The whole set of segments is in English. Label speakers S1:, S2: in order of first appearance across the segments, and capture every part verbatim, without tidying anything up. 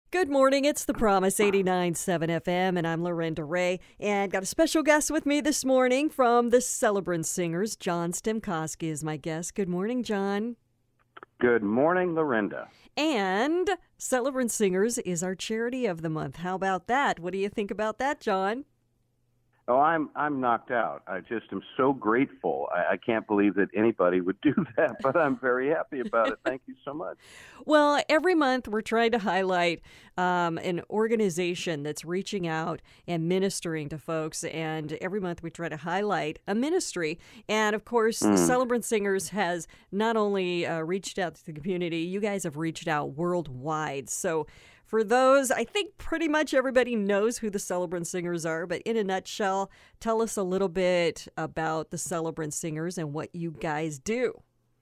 S1: Good morning. It's The Promise, eighty-nine point seven F M, and I'm Lorinda Ray. And got a special guest with me this morning from the Celebrant Singers. John Stemkowski is my guest. Good morning, John.
S2: Good morning, Lorinda.
S1: And Celebrant Singers is our charity of the month. How about that? What do you think about that, John?
S2: Oh, I'm I'm knocked out. I just am so grateful. I, I can't believe that anybody would do that, but I'm very happy about it. Thank you so much.
S1: Well, every month we're trying to highlight um, an organization that's reaching out and ministering to folks, and every month we try to highlight a ministry. And of course, mm. Celebrant Singers has not only uh, reached out to the community, you guys have reached out worldwide. So for those, I think pretty much everybody knows who the Celebrant Singers are, but in a nutshell, tell us a little bit about the Celebrant Singers and what you guys do.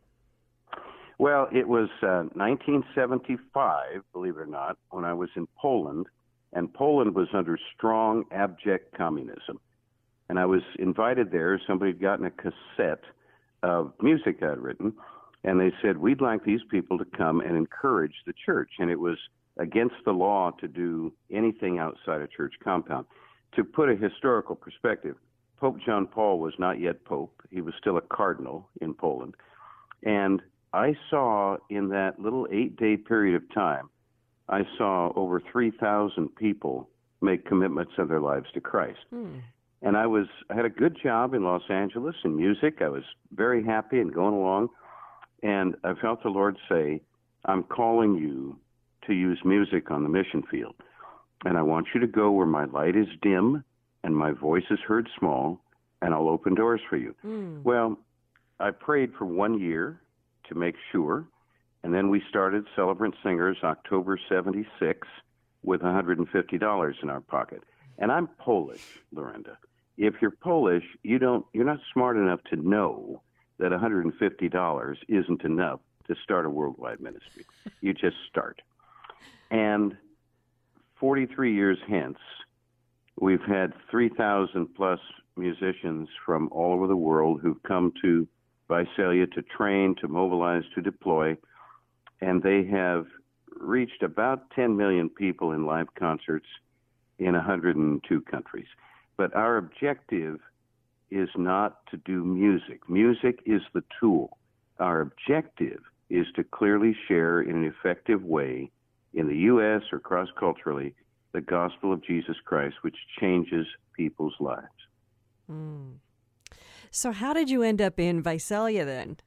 S2: Well, it was uh, nineteen seventy-five, believe it or not, when I was in Poland, and Poland was under strong, abject communism. And I was invited there. Somebody had gotten a cassette of music I'd written, and they said, we'd like these people to come and encourage the church. And it was against the law to do anything outside a church compound. To put a historical perspective, Pope John Paul was not yet Pope. He was still a cardinal in Poland. And I saw in that little eight-day period of time, I saw over three thousand people make commitments of their lives to Christ. Hmm. And I was I had a good job in Los Angeles in music. I was very happy and going along. And I felt the Lord say, I'm calling you to use music on the mission field. And I want you to go where my light is dim and my voice is heard small, and I'll open doors for you. Mm. Well, I prayed for one year to make sure, and then we started Celebrant Singers October seventy-six with one hundred fifty dollars in our pocket. And I'm Polish, Lorinda. If you're Polish, you don't, you're not smart enough to know that one hundred fifty dollars isn't enough to start a worldwide ministry. You just start. And forty-three years hence, we've had three thousand plus musicians from all over the world who've come to Visalia to train, to mobilize, to deploy, and they have reached about ten million people in live concerts in one hundred two countries. But our objective is not to do music. Music is the tool. Our objective is to clearly share in an effective way in the U S or cross-culturally, the gospel of Jesus Christ, which changes people's lives.
S1: Mm. So how did you end up in Visalia then?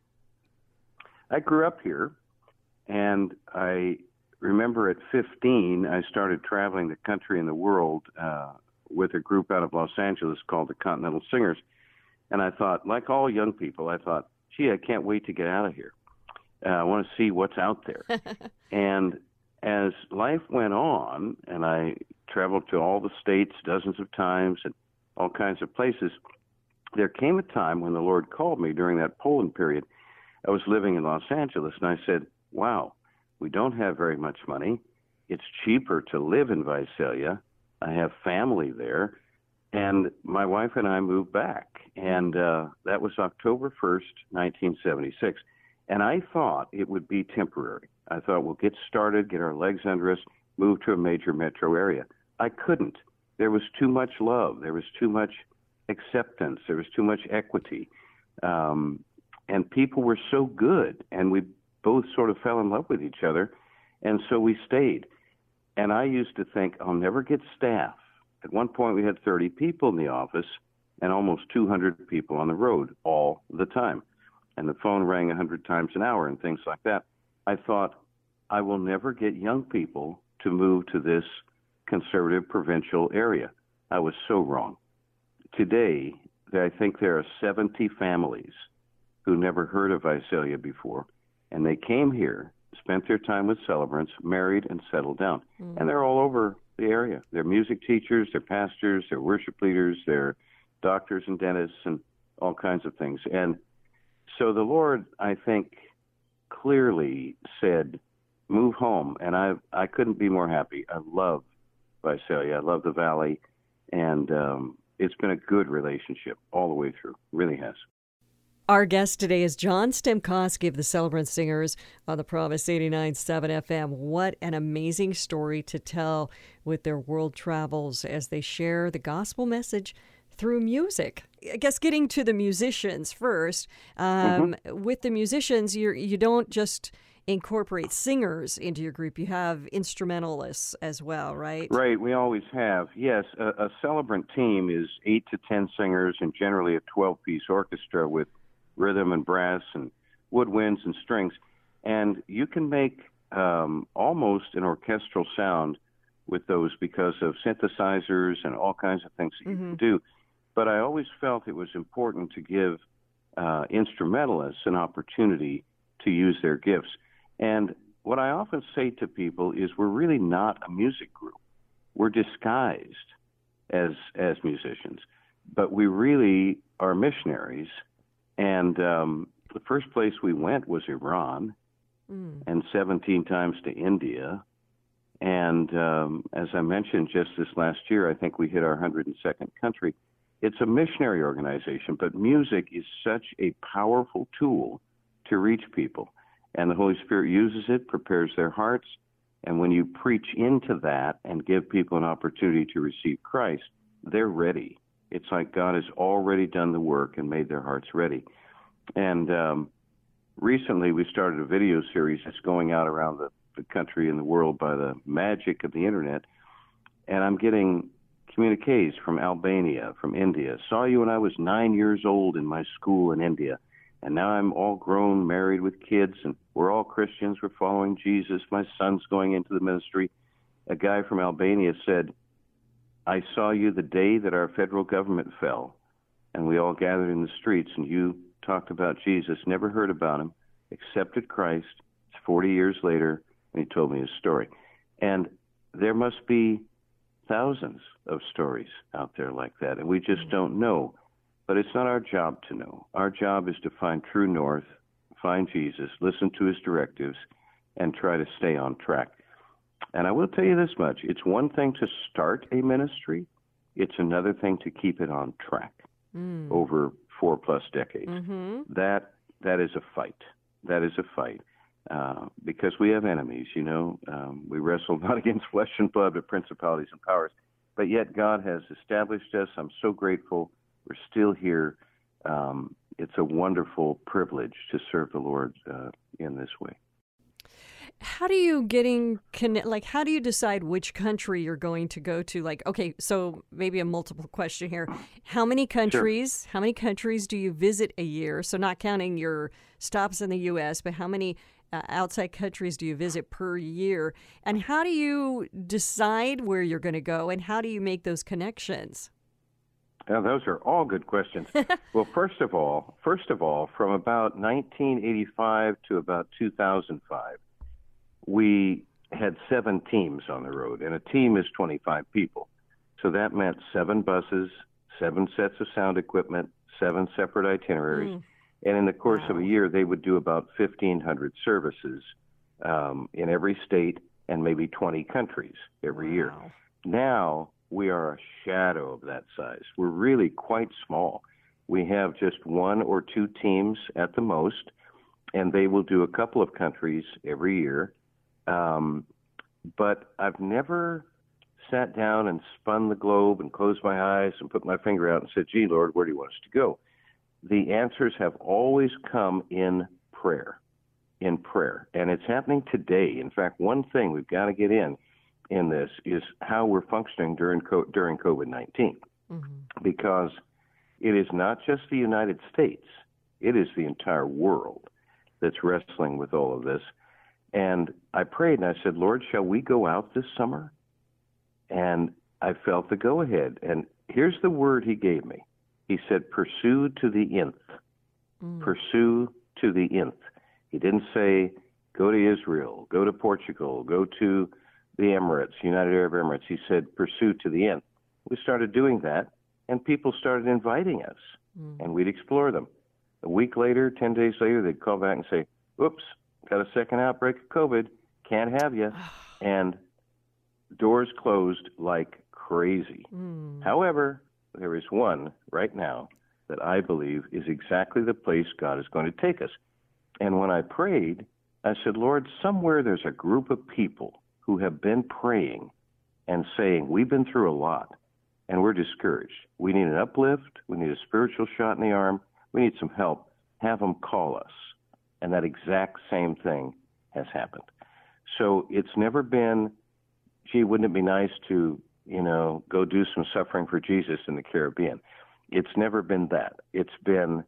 S2: I grew up here, and I remember at fifteen, I started traveling the country and the world uh, with a group out of Los Angeles called the Continental Singers. And I thought, like all young people, I thought, gee, I can't wait to get out of here. Uh, I want to see what's out there. And as life went on, and I traveled to all the states dozens of times and all kinds of places, there came a time when the Lord called me during that Poland period. I was living in Los Angeles, and I said, wow, we don't have very much money. It's cheaper to live in Visalia. I have family there. And my wife and I moved back, and uh, that was October first, nineteen seventy-six. And I thought it would be temporary. I thought we'll get started, get our legs under us, move to a major metro area. I couldn't. There was too much love. There was too much acceptance. There was too much equity. Um, and people were so good, and we both sort of fell in love with each other, and so we stayed. And I used to think, I'll never get staff. At one point, we had thirty people in the office and almost two hundred people on the road all the time. And the phone rang one hundred times an hour and things like that. I thought, I will never get young people to move to this conservative provincial area. I was so wrong. Today, I think there are seventy families who never heard of Visalia before, and they came here, spent their time with celebrants, married, and settled down. Mm. And they're all over the area. They're music teachers, they're pastors, they're worship leaders, they're doctors and dentists, and all kinds of things. And so the Lord, I think, clearly said, move home. And I I couldn't be more happy. I love Visalia. I love the Valley. And um, it's been a good relationship all the way through. Really has.
S1: Our guest today is John Stemkowski of the Celebrant Singers on the Promise eighty-nine point seven F M. What an amazing story to tell with their world travels as they share the gospel message through music. I guess getting to the musicians first. Um, mm-hmm. With the musicians, you you don't just incorporate singers into your group. You have instrumentalists as well, right?
S2: Right, we always have. Yes, a, a celebrant team is eight to ten singers and generally a twelve-piece orchestra with rhythm and brass and woodwinds and strings. And you can make um, almost an orchestral sound with those because of synthesizers and all kinds of things that mm-hmm. you can do. But I always felt it was important to give uh, instrumentalists an opportunity to use their gifts. And what I often say to people is we're really not a music group. We're disguised as as musicians, but we really are missionaries. And um, the first place we went was Iran, mm. and seventeen times to India. And um, as I mentioned, just this last year, I think we hit our one hundred second country. It's a missionary organization, but music is such a powerful tool to reach people. And the Holy Spirit uses it, prepares their hearts. And when you preach into that and give people an opportunity to receive Christ, they're ready. It's like God has already done the work and made their hearts ready. And um, recently we started a video series that's going out around the, the country and the world by the magic of the internet. And I'm getting communiques from Albania, from India. Saw you when I was nine years old in my school in India. And now I'm all grown, married with kids, and we're all Christians. We're following Jesus. My son's going into the ministry. A guy from Albania said, I saw you the day that our federal government fell, and we all gathered in the streets, and you talked about Jesus, never heard about him, accepted Christ. It's forty years later, and he told me his story. And there must be thousands of stories out there like that, and we just don't know. But it's not our job to know. Our job is to find true north, find Jesus, listen to his directives, and try to stay on track. And I will tell you this much. It's one thing to start a ministry. It's another thing to keep it on track mm. over four plus decades. Mm-hmm. That that is a fight. That is a fight. Uh, because we have enemies, you know. Um, we wrestle not against flesh and blood, but principalities and powers. But yet God has established us. I'm so grateful. We're still here. Um, it's a wonderful privilege to serve the Lord uh, in this way.
S1: How do you getting connect? Like, how do you decide which country you're going to go to? Like, okay, so maybe a multiple question here. How many countries? Sure. How many countries do you visit a year? So, not counting your stops in the U S, but how many uh, outside countries do you visit per year? And how do you decide where you're going to go? And how do you make those connections?
S2: Now, those are all good questions. Well, first of all, first of all, from about nineteen eighty-five to about two thousand five, we had seven teams on the road, and a team is twenty-five people. So that meant seven buses, seven sets of sound equipment, seven separate itineraries. Mm. And in the course wow. of a year, they would do about fifteen hundred services um, in every state and maybe twenty countries every wow. year. Now, we are a shadow of that size. We're really quite small. We have just one or two teams at the most, and they will do a couple of countries every year. Um, but I've never sat down and spun the globe and closed my eyes and put my finger out and said, gee, Lord, where do you want us to go? The answers have always come in prayer, in prayer. And it's happening today. In fact, one thing we've got to get in in this is how we're functioning during during COVID nineteen, mm-hmm. because it is not just the United States, it is the entire world that's wrestling with all of this. And I prayed and I said, Lord, shall we go out this summer? And I felt the go-ahead. And here's the word he gave me. He said, pursue to the nth. Mm. Pursue to the nth. He didn't say, go to Israel, go to Portugal, go to the Emirates, United Arab Emirates. He said, pursue to the nth. We started doing that, and people started inviting us, mm. and we'd explore them. A week later, ten days later, they'd call back and say, oops, got a second outbreak of COVID, can't have you. And doors closed like crazy. Mm. However, there is one right now that I believe is exactly the place God is going to take us. And when I prayed, I said, Lord, somewhere there's a group of people who have been praying and saying, we've been through a lot and we're discouraged. We need an uplift. We need a spiritual shot in the arm. We need some help. Have them call us. And that exact same thing has happened. So it's never been, gee, wouldn't it be nice to, you know, go do some suffering for Jesus in the Caribbean? It's never been that. It's been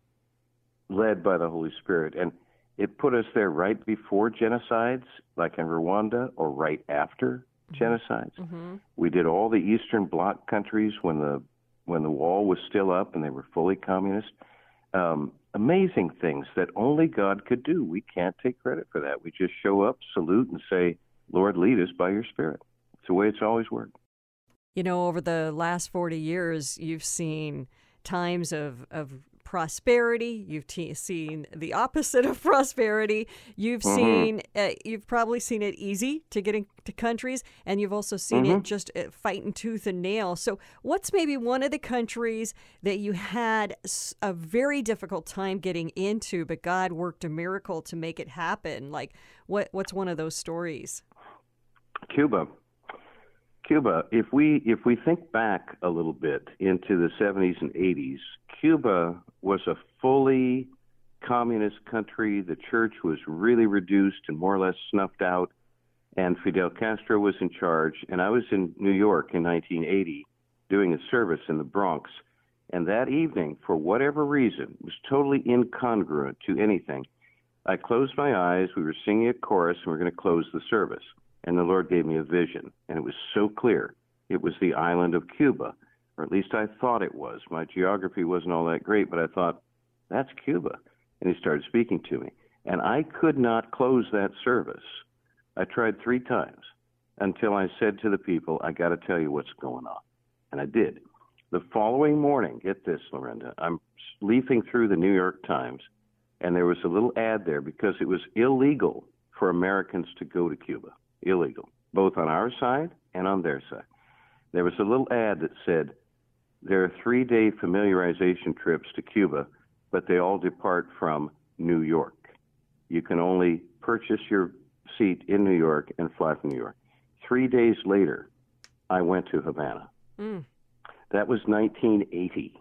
S2: led by the Holy Spirit. And it put us there right before genocides, like in Rwanda, or right after mm-hmm. genocides. Mm-hmm. We did all the Eastern Bloc countries when the when the wall was still up and they were fully communist. Um, amazing things that only God could do. We can't take credit for that. We just show up, salute, and say, Lord, lead us by your Spirit. It's the way it's always worked.
S1: You know, over the last forty years, you've seen times of, of prosperity. You've t- seen the opposite of prosperity. You've mm-hmm. seen, uh, you've probably seen it easy to get into countries, and you've also seen mm-hmm. it just uh, fighting tooth and nail. So what's maybe one of the countries that you had a very difficult time getting into, but God worked a miracle to make it happen? Like, what what's one of those stories?
S2: Cuba. Cuba, if we if we think back a little bit into the seventies and eighties, Cuba was a fully communist country. The church was really reduced and more or less snuffed out, and Fidel Castro was in charge. And I was in New York in nineteen eighty doing a service in the Bronx, and that evening, for whatever reason, was totally incongruent to anything. I closed my eyes, we were singing a chorus, and we were going to close the service. And the Lord gave me a vision, and it was so clear. It was the island of Cuba, or at least I thought it was. My geography wasn't all that great, but I thought, that's Cuba. And he started speaking to me. And I could not close that service. I tried three times until I said to the people, I got to tell you what's going on. And I did. The following morning, get this, Lorinda, I'm leafing through the New York Times, and there was a little ad there because it was illegal for Americans to go to Cuba. Illegal, both on our side and on their side. There was a little ad that said, there are three-day familiarization trips to Cuba, but they all depart from New York. You can only purchase your seat in New York and fly from New York. Three days later, I went to Havana. Mm. That was nineteen eighty.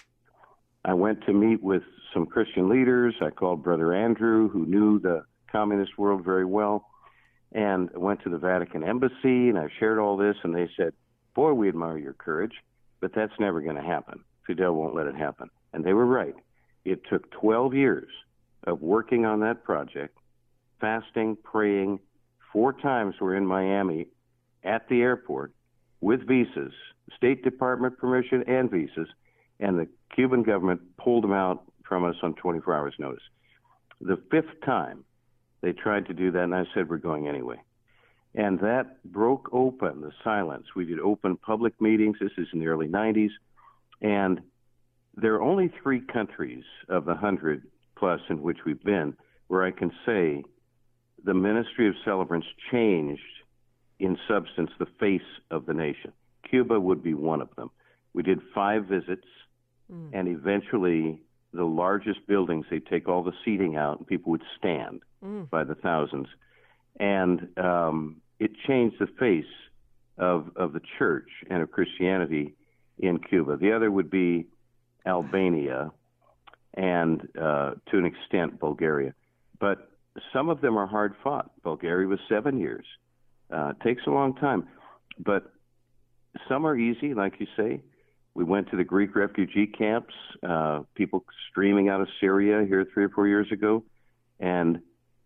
S2: I went to meet with some Christian leaders. I called Brother Andrew, who knew the communist world very well, and went to the Vatican Embassy, and I shared all this, and they said, boy, we admire your courage, but that's never going to happen. Fidel won't let it happen. And they were right. It took twelve years of working on that project, fasting, praying. Four times we're in Miami at the airport with visas, State Department permission and visas, and the Cuban government pulled them out from us on twenty-four hours notice. The fifth time, they tried to do that, and I said, we're going anyway. And that broke open the silence. We did open public meetings. This is in the early nineties. And there are only three countries of the hundred plus in which we've been where I can say the ministry of celebrants changed in substance the face of the nation. Cuba would be one of them. We did five visits, mm. and eventually the largest buildings, they'd take all the seating out, and people would stand mm. by the thousands. And um, it changed the face of, of the church and of Christianity in Cuba. The other would be Albania and, uh, to an extent, Bulgaria. But some of them are hard fought. Bulgaria was seven years. Uh, it takes a long time. But some are easy, like you say. We went to the Greek refugee camps, uh, people streaming out of Syria here three or four years ago. And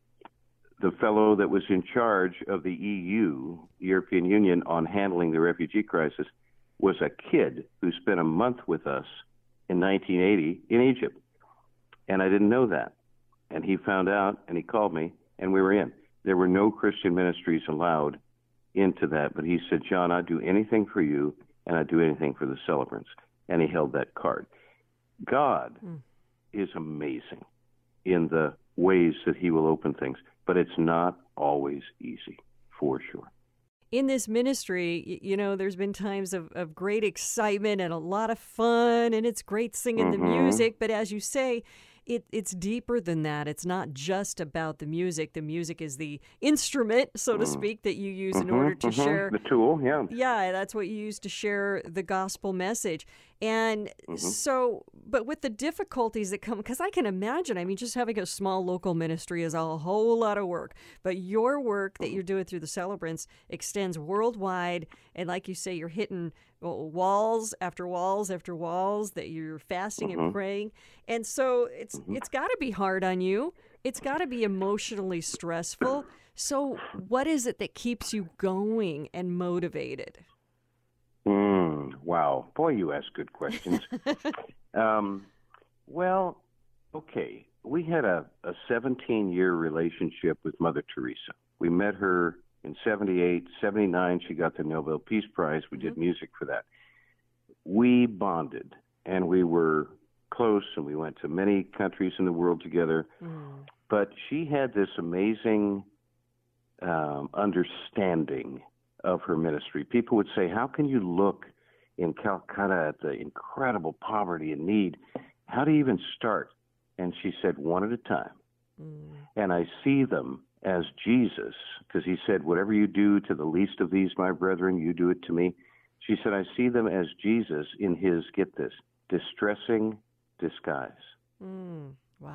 S2: the fellow that was in charge of the E U, European Union, on handling the refugee crisis was a kid who spent a month with us in nineteen eighty in Egypt. And I didn't know that. And he found out, and he called me, and we were in. There were no Christian ministries allowed into that. But he said, John, I'd do anything for you, and I'd do anything for the celebrants. And he held that card. God mm. is amazing in the ways that he will open things, but it's not always easy, for sure.
S1: in this ministry, y- you know, there's been times of, of great excitement and a lot of fun, and it's great singing the
S2: Mm-hmm.
S1: music. But as you say, it, it's deeper than that. It's not just about the music. The music is the instrument, so to speak, that you use in order
S2: Mm-hmm.
S1: to
S2: Mm-hmm.
S1: share.
S2: The tool, yeah.
S1: Yeah, that's what you use to share the gospel message. And so, but with the difficulties that come, because I can imagine, I mean, just having a small local ministry is a whole lot of work. But your work that you're doing through the Celebrants extends worldwide. And like you say, you're hitting well, walls after walls after walls, that you're fasting and praying. And so it's it's got to be hard on you. It's got to be emotionally stressful. So what is it that keeps you going and motivated?
S2: Mm, wow. Boy, you ask good questions. um, well, okay. We had a, a seventeen-year relationship with Mother Teresa. We met her in seventy-eight, seventy-nine. She got the Nobel Peace Prize. We did music for that. We bonded, and we were close, and we went to many countries in the world together.
S1: Mm.
S2: But she had this amazing um, understanding of her ministry. People would say, how can you look in Calcutta at the incredible poverty and need? How do you even start? And she said, one at a time.
S1: Mm.
S2: And I see them as Jesus, because he said, whatever you do to the least of these, my brethren, you do it to me. She said, I see them as Jesus in his, get this, distressing disguise.
S1: Mm. Wow.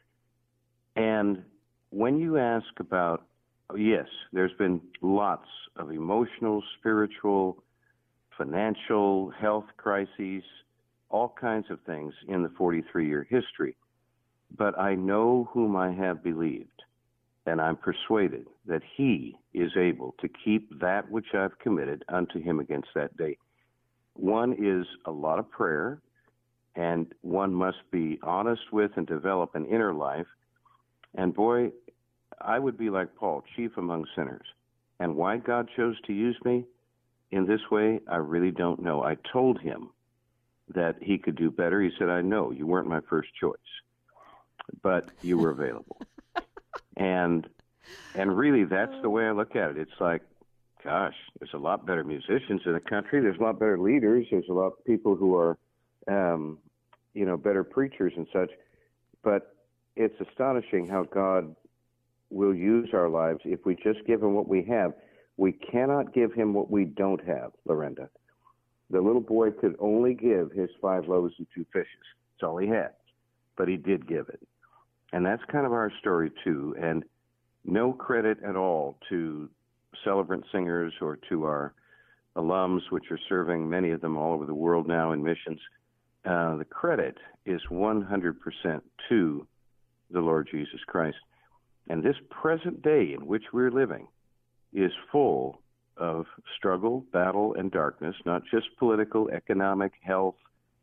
S2: And when you ask about, yes, there's been lots of emotional, spiritual, financial, health crises, all kinds of things in the forty-three-year history. But I know whom I have believed, and I'm persuaded that he is able to keep that which I've committed unto him against that day. One is a lot of prayer, and one must be honest with and develop an inner life. And boy, I would be like Paul, chief among sinners. And why God chose to use me in this way, I really don't know. I told him that he could do better. He said, I know, you weren't my first choice, but you were available. and and really, that's the way I look at it. It's like, gosh, there's a lot better musicians in the country. There's a lot better leaders. There's a lot of people who are, um, you know, better preachers and such. But it's astonishing how God will use our lives if we just give him what we have. We cannot give him what we don't have, Lorenda. The little boy could only give his five loaves and two fishes. That's all he had. But he did give it. And that's kind of our story, too. And no credit at all to Celebrant Singers or to our alums, which are serving, many of them all over the world now in missions. Uh, the credit is one hundred percent to the Lord Jesus Christ. And this present day in which we're living is full of struggle, battle, and darkness, not just political, economic, health.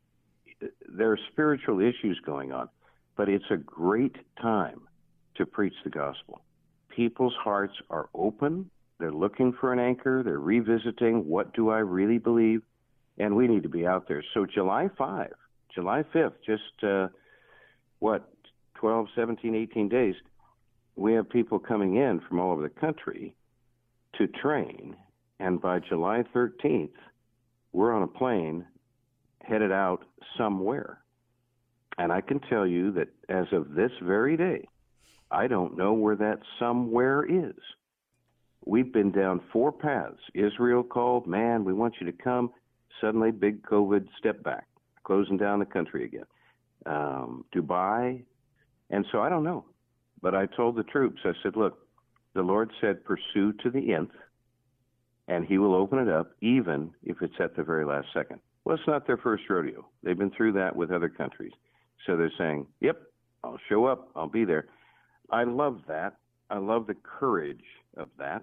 S2: There are spiritual issues going on, but it's a great time to preach the gospel. People's hearts are open. They're looking for an anchor. They're revisiting, what do I really believe? And we need to be out there. So July fifth, July fifth, just, uh, what, twelve, seventeen, eighteen days, we have people coming in from all over the country to train. And by July thirteenth, we're on a plane headed out somewhere. And I can tell you that as of this very day, I don't know where that somewhere is. We've been down four paths. Israel called, man, we want you to come. Suddenly, big COVID, step back, closing down the country again. Um, Dubai. And so I don't know. But I told the troops, I said, look, the Lord said, pursue to the nth, and he will open it up, even if it's at the very last second. Well, it's not their first rodeo. They've been through that with other countries. So they're saying, yep, I'll show up. I'll be there. I love that. I love the courage of that.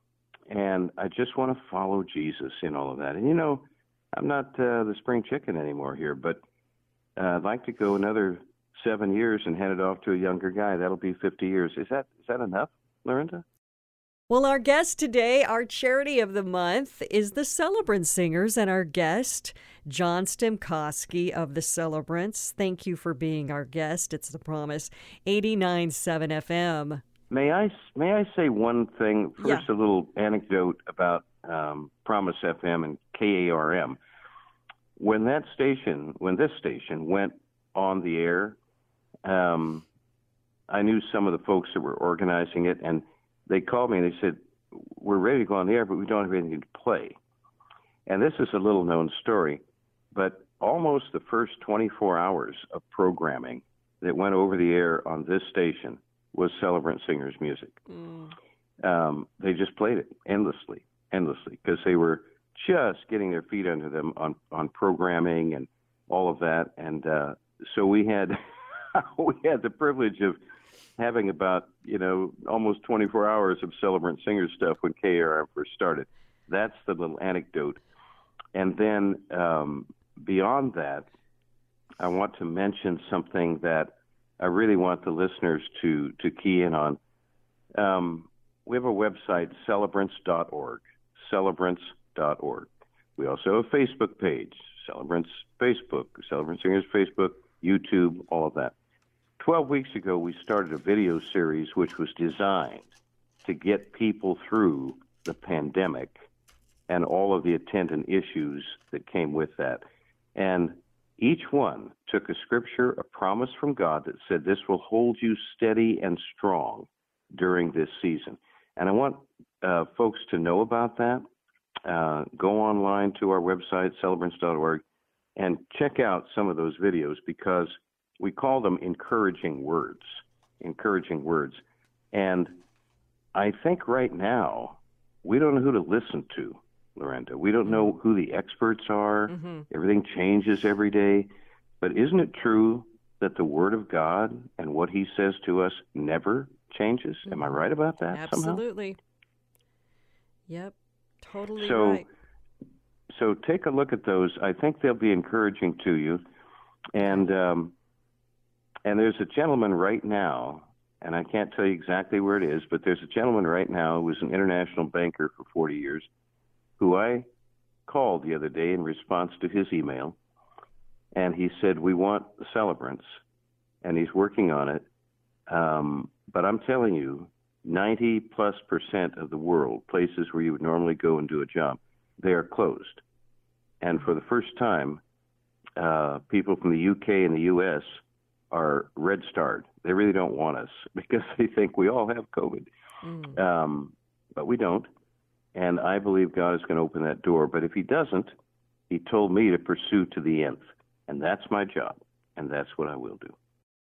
S2: And I just want to follow Jesus in all of that. And, you know, I'm not uh, the spring chicken anymore here, but uh, I'd like to go another seven years and hand it off to a younger guy. That'll be fifty years. Is that is that enough, Lorenda?
S1: Well, our guest today, our charity of the month, is the Celebrant Singers, and our guest, John Stemkowski of the Celebrants. Thank you for being our guest. It's The Promise, eighty-nine point seven F M.
S2: May I may I say one thing first?
S1: Yeah.
S2: A little anecdote about um, Promise F M and K A R M. When that station, when this station went on the air, um, I knew some of the folks that were organizing it, and they called me and they said, "We're ready to go on the air, but we don't have anything to play." And this is a little known story, but almost the first twenty-four hours of programming that went over the air on this station was Celebrant Singers music. Mm. Um, they just played it endlessly, endlessly, because they were just getting their feet under them on, on programming and all of that. And uh, so we had we had the privilege of having about, you know, almost twenty-four hours of Celebrant Singers stuff when K A R M first started. That's the little anecdote. And then um, beyond that, I want to mention something that I really want the listeners to, to key in on. Um, we have a website, celebrants dot org, celebrants dot org. We also have a Facebook page, Celebrants Facebook, Celebrant Singers Facebook, YouTube, all of that. Twelve weeks ago, we started a video series which was designed to get people through the pandemic and all of the attendant issues that came with that. And each one took a scripture, a promise from God that said this will hold you steady and strong during this season. And I want uh, folks to know about that. Uh, go online to our website, celebrants dot org, and check out some of those videos, because we call them encouraging words, encouraging words. And I think right now we don't know who to listen to, Lorenda. We don't know who the experts are. Mm-hmm. Everything changes every day. But isn't it true that the Word of God and what He says to us never changes? Mm-hmm. Am I right about that?
S1: Absolutely.
S2: Somehow?
S1: Yep, totally
S2: so,
S1: right.
S2: So take a look at those. I think they'll be encouraging to you. And um, and there's a gentleman right now, and I can't tell you exactly where it is, but there's a gentleman right now who was an international banker for forty years, who I called the other day in response to his email, and he said, we want the celebrants, and he's working on it. Um, but I'm telling you, ninety plus percent of the world, places where you would normally go and do a job, they are closed. And for the first time, uh, people from the U K and the U S are red starred. They really don't want us because they think we all have COVID. Mm. Um, but we don't. And I believe God is going to open that door. But if He doesn't, He told me to pursue to the nth. And that's my job. And that's what I will do.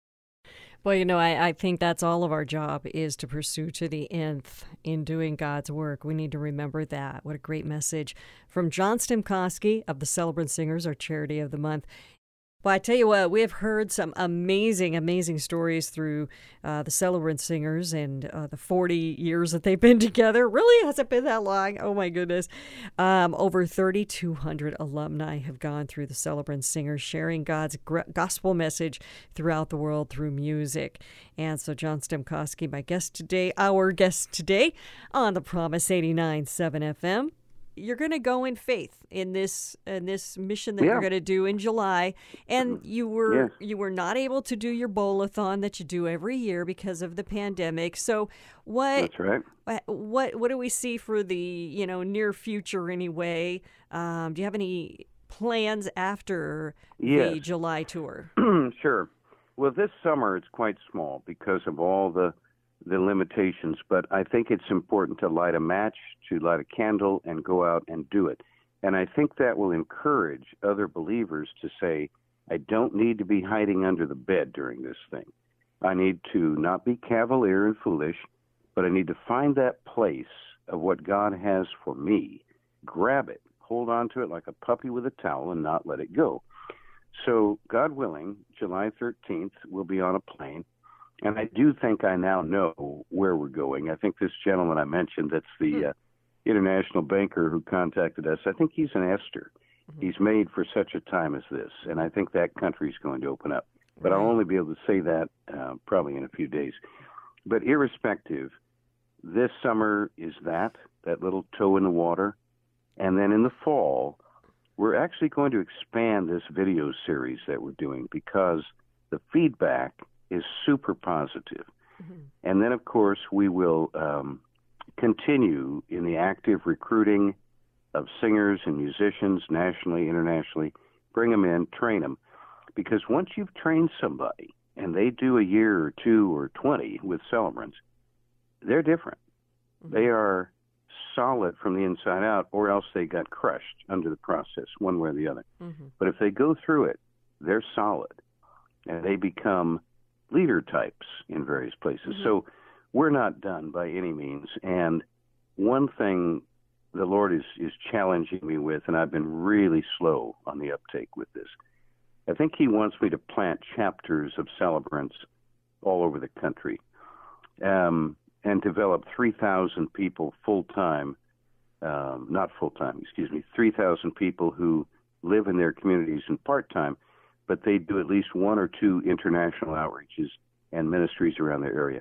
S1: Well, you know, I, I think that's all of our job, is to pursue to the nth in doing God's work. We need to remember that. What a great message from John Stemkowski of the Celebrant Singers, our charity of the month. Well, I tell you what, we have heard some amazing, amazing stories through uh, the Celebrant Singers and uh, the forty years that they've been together. Really? Has it been that long? Oh, my goodness. Um, over thirty-two hundred alumni have gone through the Celebrant Singers, sharing God's gospel message throughout the world through music. And so John Stemkowski, my guest today, our guest today on the Promise eighty-nine point seven F M. You're going to go in faith in this in this mission that
S2: yeah.
S1: you're going to do in July, and you were
S2: yes.
S1: you were not able to do your bowl-a-thon that you do every year because of the pandemic. So what
S2: That's right.
S1: what what do we see for the you know near future anyway? Um, do you have any plans after
S2: yes.
S1: the July tour?
S2: Sure. Well, this summer it's quite small because of all the the limitations, but I think it's important to light a match, to light a candle, and go out and do it. And I think that will encourage other believers to say, I don't need to be hiding under the bed during this thing. I need to not be cavalier and foolish, but I need to find that place of what God has for me, grab it, hold on to it like a puppy with a towel, and not let it go. So, God willing, July thirteenth, we'll be on a plane. And I do think I now know where we're going. I think this gentleman I mentioned, that's the mm-hmm. uh, international banker who contacted us, I think he's an Esther. Mm-hmm. He's made for such a time as this, and I think that country's going to open up. But right. I'll only be able to say that uh, probably in a few days. But irrespective, this summer is that, that little toe in the water. And then in the fall, we're actually going to expand this video series that we're doing because the feedback is super positive. Mm-hmm. And then, of course, we will um, continue in the active recruiting of singers and musicians nationally, internationally, bring them in, train them. Because once you've trained somebody and they do a year or two or twenty with celebrants, they're different. Mm-hmm. They are solid from the inside out, or else they got crushed under the process, one way or the other. Mm-hmm. But if they go through it, they're solid, and they become leader types in various places. Mm-hmm. So we're not done by any means. And one thing the Lord is, is challenging me with, and I've been really slow on the uptake with this, I think he wants me to plant chapters of celebrants all over the country. Um, and develop three thousand people full-time, um, not full-time, excuse me, three thousand people who live in their communities in part-time, but they do at least one or two international outreaches and ministries around their area.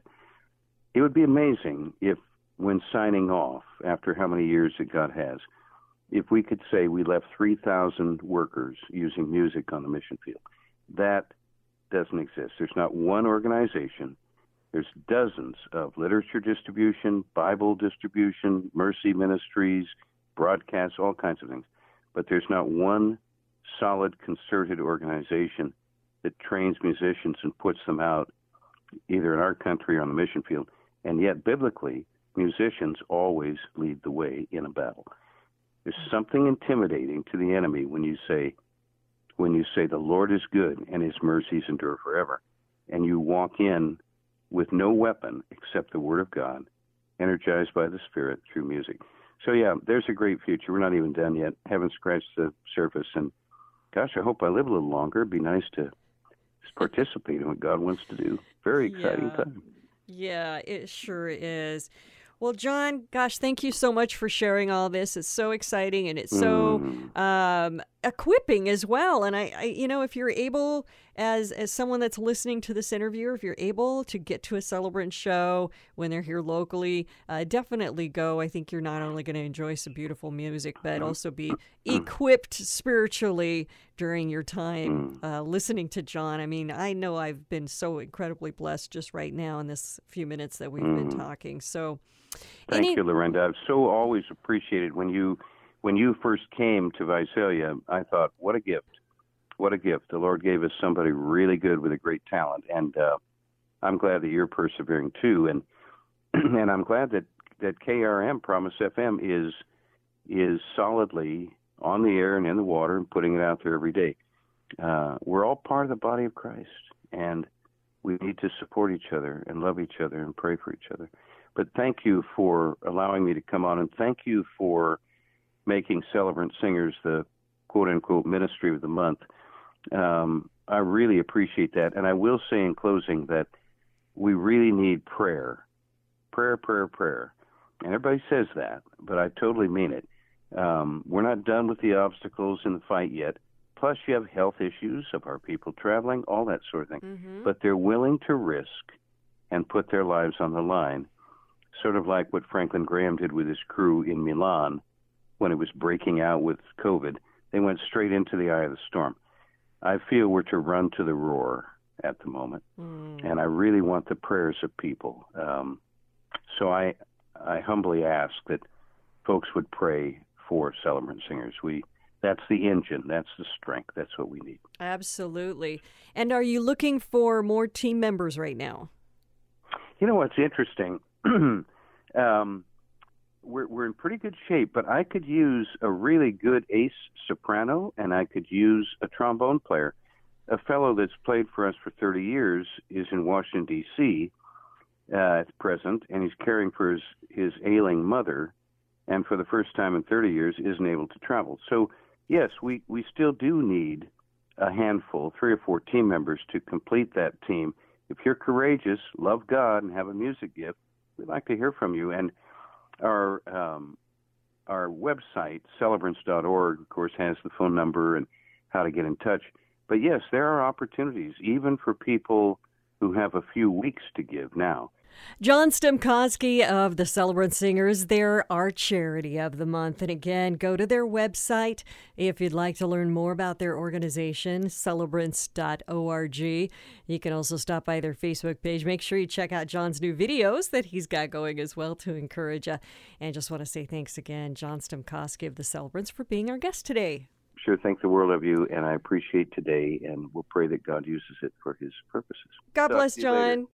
S2: It would be amazing if, when signing off, after how many years that God has, if we could say we left three thousand workers using music on the mission field. That doesn't exist. There's not one organization. There's dozens of literature distribution, Bible distribution, mercy ministries, broadcasts, all kinds of things. But there's not one solid, concerted organization that trains musicians and puts them out either in our country or on the mission field. And yet, biblically, musicians always lead the way in a battle. There's something intimidating to the enemy when you say, when you say the Lord is good and his mercies endure forever, and you walk in with no weapon except the Word of God, energized by the Spirit through music. So, yeah, there's a great future. We're not even done yet. Haven't scratched the surface. And, gosh, I hope I live a little longer. It'd be nice to participate in what God wants to do. Very exciting
S1: yeah.
S2: time.
S1: Yeah, it sure is. Well, John, gosh, thank you so much for sharing all this. It's so exciting, and it's so mm. um, equipping as well. And I, I, you know, if you're able, as as someone that's listening to this interview, if you're able to get to a Celebrant show when they're here locally, uh, definitely go. I think you're not only going to enjoy some beautiful music, but also be equipped spiritually during your time uh, listening to John. I mean, I know I've been so incredibly blessed just right now in this few minutes that we've mm. been talking. So.
S2: Thank
S1: Any...
S2: you, Lorinda. I've so always appreciated when you when you first came to Visalia. I thought, what a gift, what a gift. The Lord gave us somebody really good with a great talent, and uh, I'm glad that you're persevering too. And and I'm glad that, that K R M Promise F M is is solidly on the air and in the water and putting it out there every day. Uh, we're all part of the body of Christ, and we need to support each other and love each other and pray for each other. But thank you for allowing me to come on, and thank you for making Celebrant Singers the quote-unquote ministry of the month. Um, I really appreciate that. And I will say in closing that we really need prayer. Prayer, prayer, prayer. And everybody says that, but I totally mean it. Um, we're not done with the obstacles in the fight yet. Plus, you have health issues of our people traveling, all that sort of thing. Mm-hmm. But they're willing to risk and put their lives on the line. Sort of like what Franklin Graham did with his crew in Milan when it was breaking out with COVID. They went straight into the eye of the storm. I feel we're to run to the roar at the moment, mm. and I really want the prayers of people. Um, so I, I humbly ask that folks would pray for Celebrant Singers. We, that's the engine. That's the strength. That's what we need.
S1: Absolutely. And are you looking for more team members right now?
S2: You know what's interesting? um, we're we're in pretty good shape, but I could use a really good ace soprano, and I could use a trombone player. A fellow that's played for us for thirty years is in Washington, D C uh, at present, and he's caring for his, his ailing mother, and for the first time in thirty years isn't able to travel. So, yes, we, we still do need a handful, three or four team members to complete that team. If you're courageous, love God, and have a music gift, we'd like to hear from you. And our um, our website, celebrants dot org, of course, has the phone number and how to get in touch. But, yes, there are opportunities, even for people who have a few weeks to give now.
S1: John Stemkowski of the Celebrant Singers, they're our charity of the month. And again, go to their website if you'd like to learn more about their organization, celebrants dot org. You can also stop by their Facebook page. Make sure you check out John's new videos that he's got going as well to encourage you. And just want to say thanks again, John Stemkowski of the Celebrants, for being our guest today.
S2: Sure, thank the world of you, and I appreciate today, and we'll pray that God uses it for his purposes.
S1: God
S2: Talk
S1: bless,
S2: to you later.
S1: John.